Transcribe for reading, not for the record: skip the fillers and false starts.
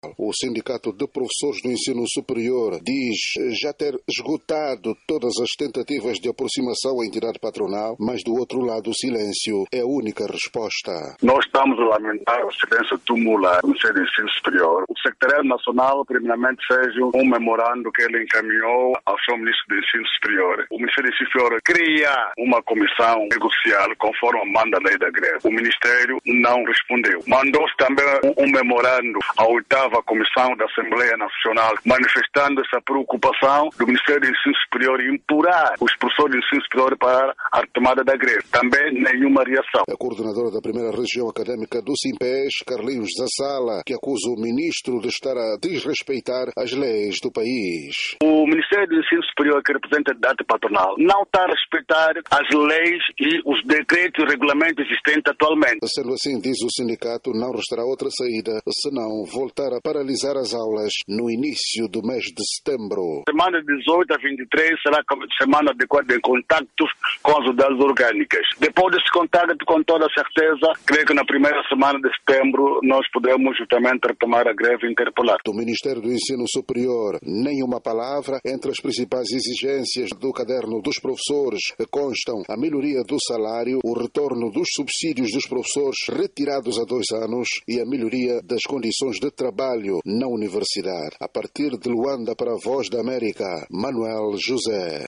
O Sindicato de Professores do Ensino Superior diz já ter esgotado todas as tentativas de aproximação à entidade patronal, mas do outro lado o silêncio é a única resposta. Nós estamos a lamentar o silêncio tumular do Ministério do Ensino Superior. O Secretariado Nacional, primeiramente, fez um memorando que ele encaminhou ao seu Ministro do Ensino Superior. O Ministério do Ensino Superior cria uma comissão negocial conforme manda a lei da greve. O Ministério não respondeu. Mandou-se também um memorando à 8ª Comissão da Assembleia Nacional, manifestando essa preocupação do Ministério do Ensino Superior em implorar os professores do ensino superior para a retomada da greve. Também nenhuma reação. A coordenadora da primeira região académica do SIMPES, Carlinhos Zassala, que acusa o ministro de estar a desrespeitar as leis do país. O Ministério do Ensino Superior, que representa a entidade patronal, não está a respeitar as leis e os decretos e regulamentos existentes atualmente. Sendo assim, diz o sindicato, não restará outra saída senão voltar a paralisar as aulas no início do mês de setembro. Semana 18 a 23 será semana adequada de contactos com as unidades orgânicas. Depois desse contacto, com toda certeza, creio que na primeira semana de setembro nós podemos justamente retomar a greve interpolar. Do Ministério do Ensino Superior, nenhuma palavra. Entre as principais exigências do caderno dos professores constam a melhoria do salário, o retorno dos subsídios dos professores retirados há 2 anos e a melhoria das condições de trabalho na universidade. A partir de Luanda para a Voz da América, Manuel José.